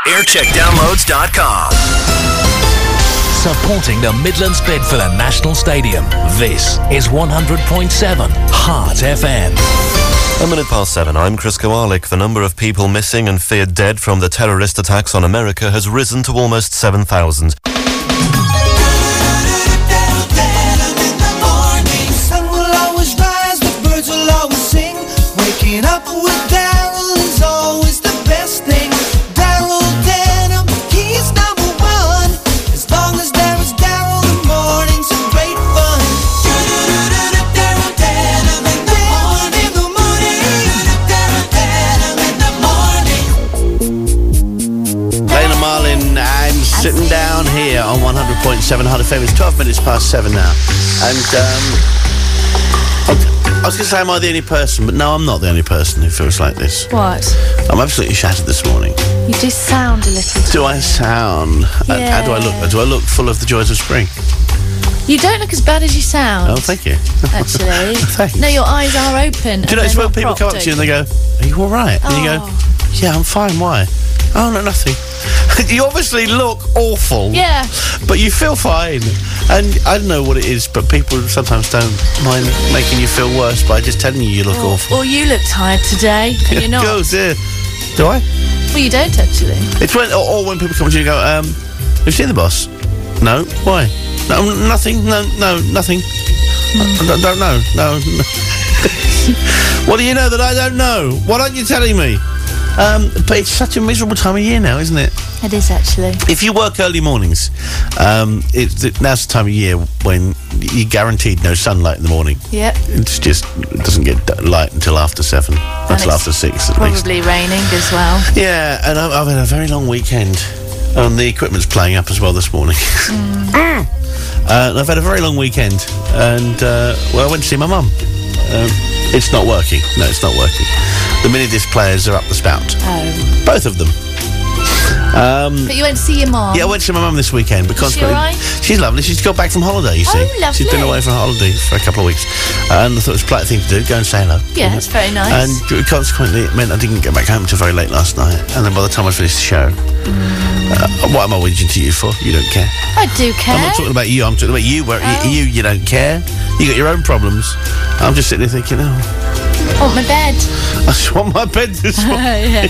Aircheckdownloads.com. Supporting the Midlands bid for the National Stadium. This is 100.7 Heart FM. 7:07, I'm Chris Kowalik. The number of people missing and feared dead from the terrorist attacks on America has risen to almost 7,000. Up with Daryl is always the best thing. Daryl Denham, he's number one. As long as there is Daryl, the mornings are great fun. Daryl Denham in the morning. Lena Marlin, I'm sitting down here on 100.7 Heart FM. It's 12 minutes past 7 now. And, I was going to say, am I the only person? But no, I'm not the only person who feels like this. What? I'm absolutely shattered this morning. You do sound a little... Do I sound... Yeah. How do I look? Do I look full of the joys of spring? You don't look as bad as you sound. Oh, thank you. Actually. Thanks. No, your eyes are open. Do you know, it's when people come up to you and they go, are you all right? And you go, yeah, I'm fine, why? Oh, no, nothing. You obviously look awful. Yeah. But you feel fine. And I don't know what it is, but people sometimes don't mind making you feel worse by just telling you look awful. Or you look tired today, and you're not. Go, dear. Do I? Well, you don't, actually. It's when, or when people come to you and go, have you seen the boss? No. Why? No, nothing. No, nothing. I don't know. No. What do you know that I don't know? What aren't you telling me? But it's such a miserable time of year now, isn't it? It is, actually. If you work early mornings, now's the time of year when you're guaranteed no sunlight in the morning. Yep. It doesn't get light until after 7, until after 6 at least. Probably raining as well. Yeah, and I've had a very long weekend. And the equipment's playing up as well this morning. And I've had a very long weekend. And, I went to see my mum. It's not working. No, it's not working. The mini disc players are up the spout. Oh. Both of them. But you went to see your mum? Yeah, I went to see my mum this weekend. Because is she all right? She's lovely. She's got back from holiday, you see. Oh, lovely. She's been away for a holiday for a couple of weeks. And I thought it was a polite thing to do, go and say hello. Yeah, it's very nice. And consequently, it meant I didn't get back home until very late last night. And then by the time I finished the show, what am I whinging to you for? You don't care. I do care. I'm not talking about you, I'm talking about you. Where you don't care. You got your own problems. I'm just sitting there thinking, I want my bed. I just want my bed this morning. Yeah.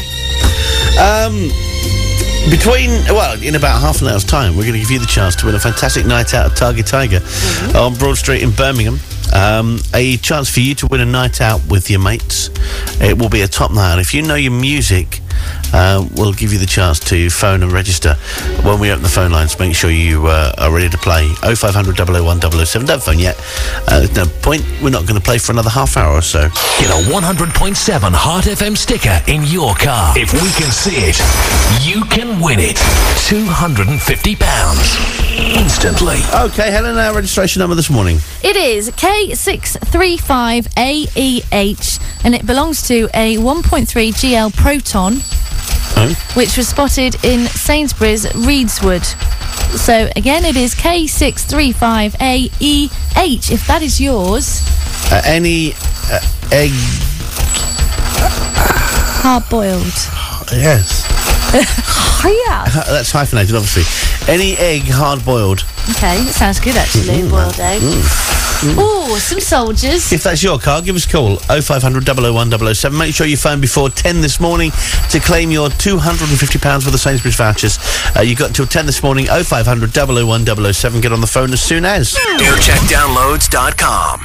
In about half an hour's time, we're going to give you the chance to win a fantastic night out at Target Tiger on Broad Street in Birmingham. A chance for you to win a night out with your mates. It will be a top night. If you know your music, we'll give you the chance to phone and register when we open the phone lines. Make sure you are ready to play. 0500 001 007. Don't phone yet. There's no point. We're not going to play for another half hour or so. Get a 100.7 Heart FM sticker in your car. If we can see it, you can win it. £250 instantly. Okay, Helen, our registration number this morning. It is K635AEH, and it belongs to a 1.3 GL Proton, which was spotted in Sainsbury's Reedswood. So again, it is K635AEH. If that is yours, any egg? hard boiled. Yes. Yeah. That's hyphenated, obviously. Any egg hard boiled. Okay, that sounds good actually. Boiled egg. Oh, some soldiers. If that's your car, give us a call. 0500 001 007. Make sure you phone before 10 this morning to claim your £250 worth of Sainsbury's vouchers. You've got until 10 this morning. 0500 001 007. Get on the phone as soon as. Aircheckdownloads.com.